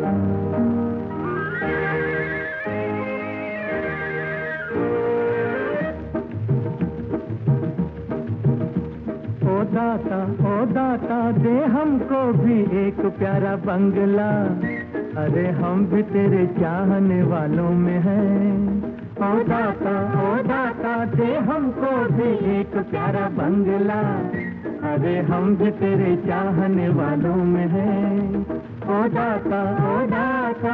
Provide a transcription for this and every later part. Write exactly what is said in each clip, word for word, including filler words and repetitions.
ओ दाता ओ दाता दे हमको भी एक प्यारा बंगला, अरे हम भी तेरे चाहने वालों में हैं। ओ दाता ओ दाता दे हमको भी एक प्यारा बंगला, अरे हम भी तेरे चाहने वालों में हैं। ओ दाता ओ दाता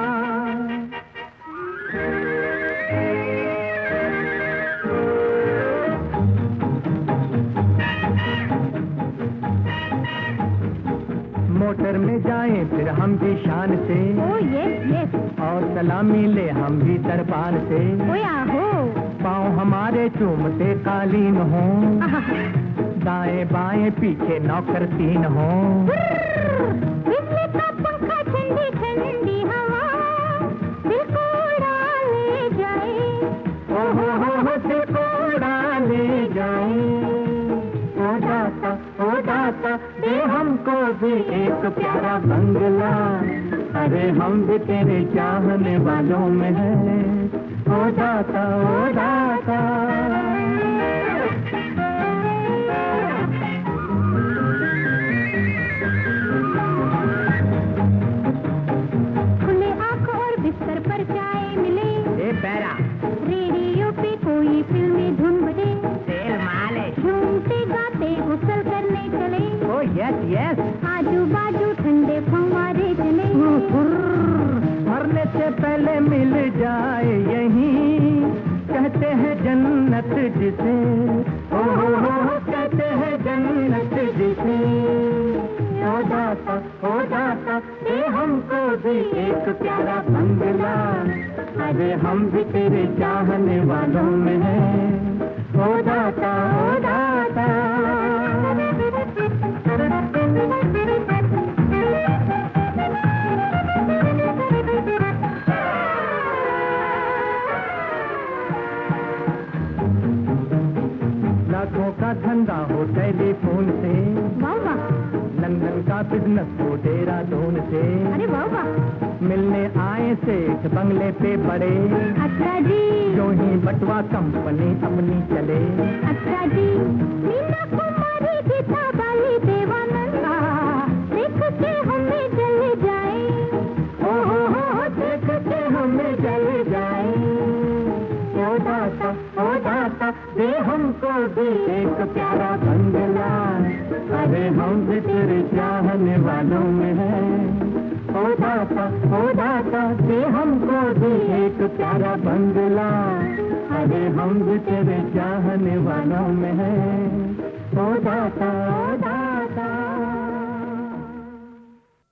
मोटर में जाएं फिर हम भी शान से, ओ यस यस, और सलामी ले हम भी दरबार से। ओ आहो, पाँव हमारे चूमते कालीन हो, दाएं बाएं पीछे नौकर तीन हो। बिजली का पंखा ठंडी ठंडी हवा दिल को उड़ा ले जाए, ओ हो हो हो दिल को उड़ा ले जाए। ओ दाता ओ दाता दे हमको भी एक प्यारा बंगला, अरे हम भी तेरे चाहने वालों में हैं। ओ दाता ओ दाता खुले आंखों और बिस्तर पर चाय मिले, ए पैरा रेडियो पे कोई फिल्मी धुन बजे, तेल मालिश, झूमते गाते गुसल करने चले। ओ यस यस, आजू बाजू ठंडे फव्वारे चले, मरने से पहले मिल जाए यहीं, कहते हैं जन्नत जिसे। ओ हो हो हो कहते हैं जन्नत जिसे। ओ दाता ओ दाता दे हमको भी एक प्यारा बंगला, अरे हम भी तेरे चाहने वालों में हैं। ओ दाता ओ दाता लाखों का धंधा हो टेलीफोन से, वाह वाह, लंदन का बिजनेस हो देहरादून से। अरे वाह वाह, मिलने आए सेठ बंगले पे बड़े, अच्छा जी, जो ही बटवा कंपनी अपनी चले। अच्छा जी, मीना कुमारी गीता बाली देवानंदा देख के हमें चले जाए, ओ हो हो हो देख के हमें चले जाए। ओ दाता ओ दाता दे हमको भी एक प्यारा बंगला, अरे हम भी तेरे चाहने वालों में हैं। ओ दाता ओ दाता दे हमको भी एक प्यारा बंगला, अरे हम भी तेरे चाहने वालों में हैं। ओ दाता